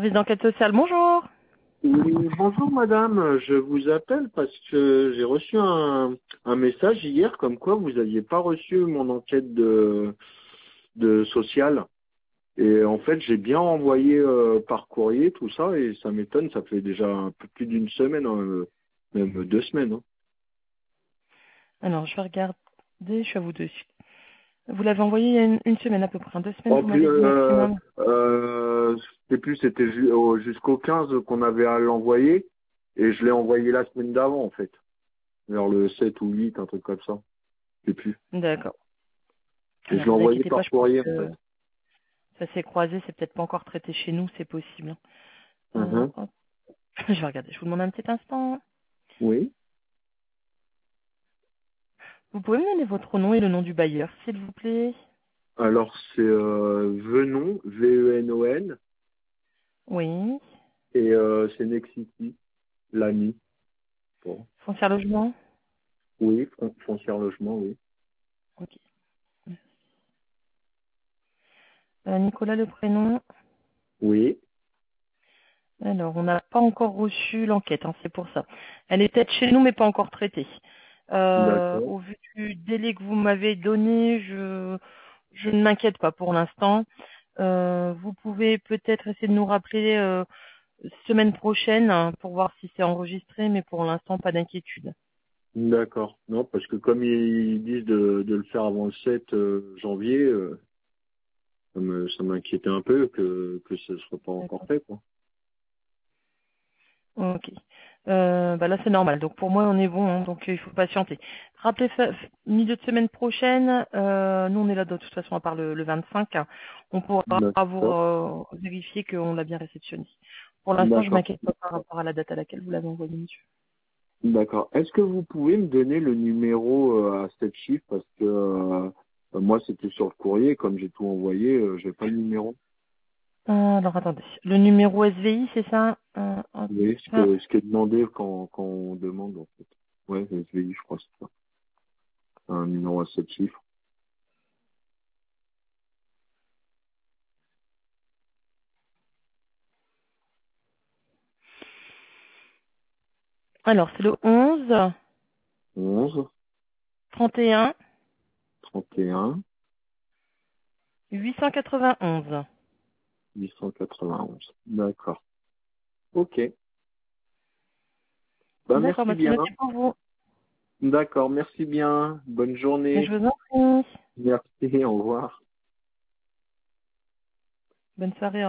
Service d'enquête sociale, bonjour. Oui, bonjour madame, je vous appelle parce que j'ai reçu un message hier comme quoi vous n'aviez pas reçu mon enquête de sociale. Et en fait, j'ai bien envoyé par courrier tout ça et ça m'étonne, ça fait déjà un peu plus d'une semaine, hein, même 2 semaines. Hein. Alors, je vais regarder, je suis à vous dessus. Vous l'avez envoyé il y a une semaine à peu près, 2 semaines, En vous plus, m'avez dit maximum. je sais plus, c'était jusqu'au 15 qu'on avait à l'envoyer et je l'ai envoyé la semaine d'avant en fait, vers le 7 ou 8, un truc comme ça. Je sais plus. D'accord. Et je Alors, l'ai vous envoyé inquiétez pas, par je pense courrier en que fait. ça s'est croisé, c'est peut-être pas encore traité chez nous, c'est possible. Mhm. Hop. Je vais regarder, je vous demande un petit instant. Oui. Vous pouvez me donner votre nom et le nom du bailleur, s'il vous plaît? Alors c'est Venon, Venon, Oui. et c'est Nexity, l'ami. Bon. Foncière logement? Oui, foncière logement, oui. Ok. Nicolas, le prénom? Oui, Alors, on n'a pas encore reçu l'enquête, hein, c'est pour ça. Elle est peut-être chez nous, mais pas encore traitée. d'accord. Au vu du délai que vous m'avez donné, je ne m'inquiète pas pour l'instant. Vous pouvez peut-être essayer de nous rappeler semaine prochaine hein, pour voir si c'est enregistré, mais pour l'instant, pas d'inquiétude. D'accord. Non, parce que comme ils disent de le faire avant le 7 janvier, ça m'inquiétait un peu que ce ne soit pas encore D'accord. fait, quoi. Ok. Bah là, c'est normal. Donc pour moi, on est bon. Hein, donc il faut patienter. Rappelez milieu de semaine prochaine. Nous, on est là de toute façon à part le 25. Hein, on pourra vous D'accord. vérifier qu'on l'a bien réceptionné. Pour l'instant, je D'accord. m'inquiète pas par rapport à la date à laquelle vous l'avez envoyé, monsieur. D'accord. Est-ce que vous pouvez me donner le numéro à 7 chiffres parce que moi c'était sur le courrier, comme j'ai tout envoyé, j'ai pas le numéro. Alors attendez. Le numéro SVI, c'est ça hop, Oui, ça. ce qui est demandé quand on demande en fait. Ouais, SVI, je crois, c'est ça. Un numéro à 7 chiffres. Alors c'est le 11 11 31 31 891. 891. D'accord. Ok. Bah D'accord, merci bah c'est bien. noté pour vous. D'accord, merci bien. Bonne Et journée. je vous en prie. Merci, au revoir. Bonne soirée.